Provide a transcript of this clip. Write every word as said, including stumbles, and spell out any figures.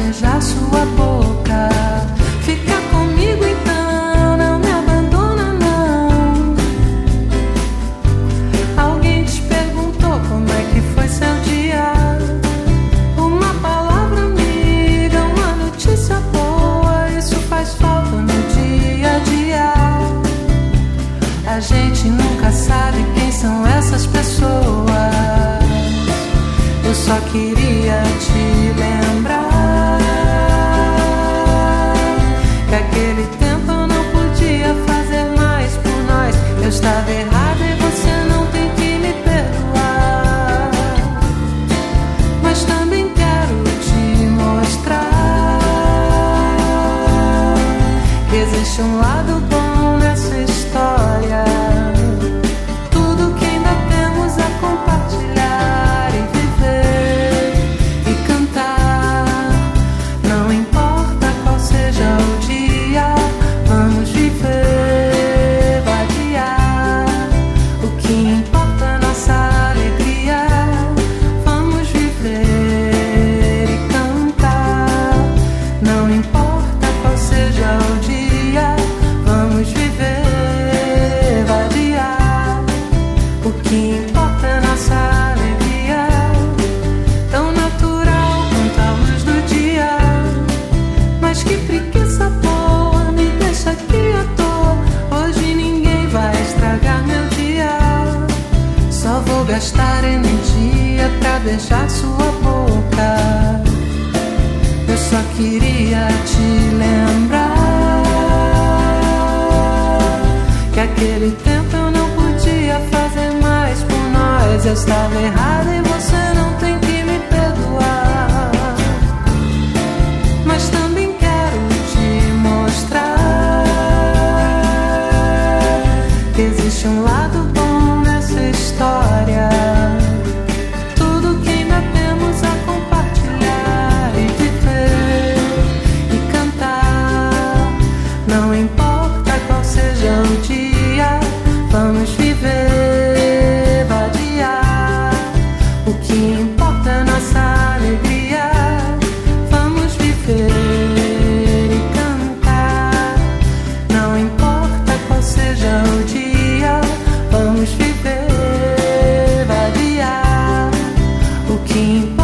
beijar sua boca. Fica comigo então, não me abandona não. Alguém te perguntou como é que foi seu dia? Uma palavra amiga, uma notícia boa, isso faz falta no dia a dia. A gente nunca sabe quem são essas pessoas. Eu só queria te lembrar que aquele tempo eu não podia fazer mais por nós. Eu estava errada e você não tem que me perdoar. Mas também quero te mostrar que existe um lado bom nessa história. Tudo que ainda temos a compartilhar e viver e cantar. Não importa qual seja o dia, vamos viver, vadiar. O que importa é nossa alegria. Vamos viver e cantar. Não importa qual seja o dia, vamos viver, vadiar. O que importa é nossa alegria. Tão natural quanto a luz do dia. Mas que preguiça boa, me deixa aqui à toa. Hoje ninguém vai estragar meu dia. Só vou gastar energia pra beijar sua boca. Eu só queria te lembrar que aquele tempo eu não podia fazer mais por nós. Eu estava errada e você não tem que me perdoar. Mas também quero te mostrar que existe um lado bom nessa história. Tudo que ainda temos a compartilhar e viver e cantar. Não importa qual seja o dia, vamos viver, vadiar. O que importa é nossa alegria. Vamos viver e cantar. Não importa qual seja o dia, vamos viver, vadiar. O que importa